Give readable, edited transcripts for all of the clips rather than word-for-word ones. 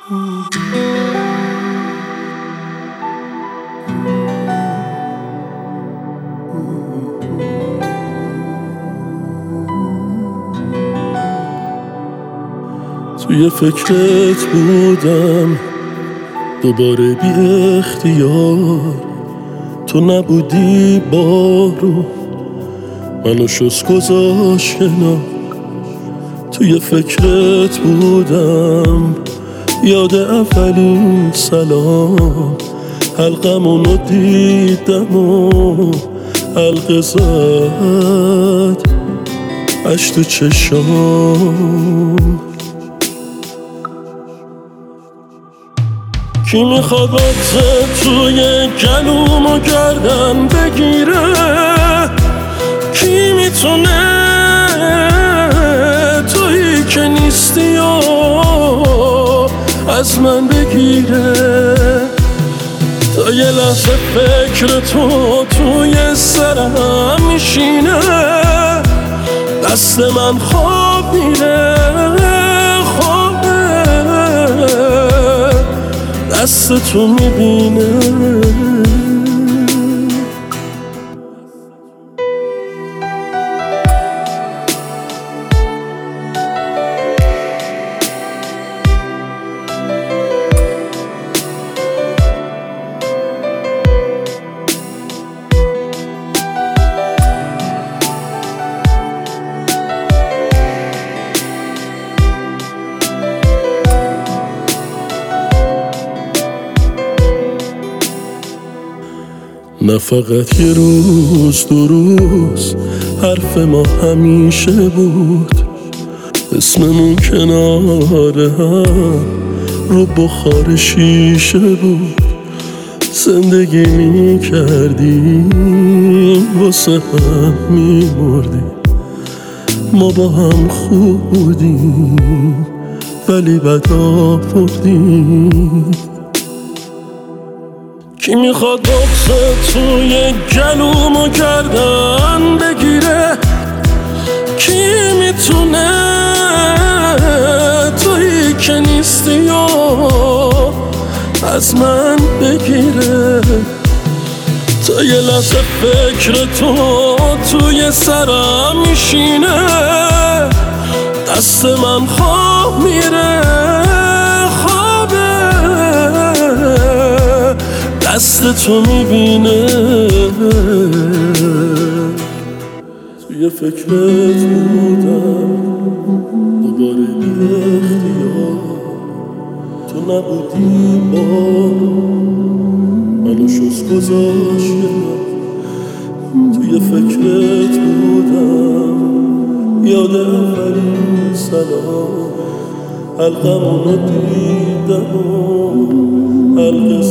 توی فکرت بودم دوباره بی اختیار، تو نبودی بارو منو شست گذاشت کنار. توی فکرت بودم یاد اولین سلام، حلقمونو دیدم و حلقه زد عشق تو چشام. کی میخواد بغزه توی گلومو گردن بگیره؟ کی میتونه تویی که نیستی و از من بگیره؟ تا یه لحظه فکر تو توی سرم میشینه، دست من خواب میره، دست تو میبینه. نه فقط یه روز دو روز، حرف ما همیشه بود، اسممون کنار هم رو بخار شیشه بود. زندگی میکردیم واسه هم میمردیم، ما با هم خوب بودیم ولی بد آوردیم. کی میخواد بغزه توی گلومو گردن بگیره؟ کی میتونه تویی که نیستی و از من بگیره؟ تا یه لحظه فکر تو توی سرم میشینه، دست من خواب میره، دست تو میبینه. توی فکرت بودم دوباره بی اختیار، تو نبودی بارو منو شست گذاشت کنار. توی فکرت بودم یاد اولین سلام، حلقمونو دیدم و حلقه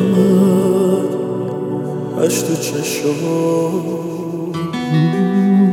زد عشق تو چشام.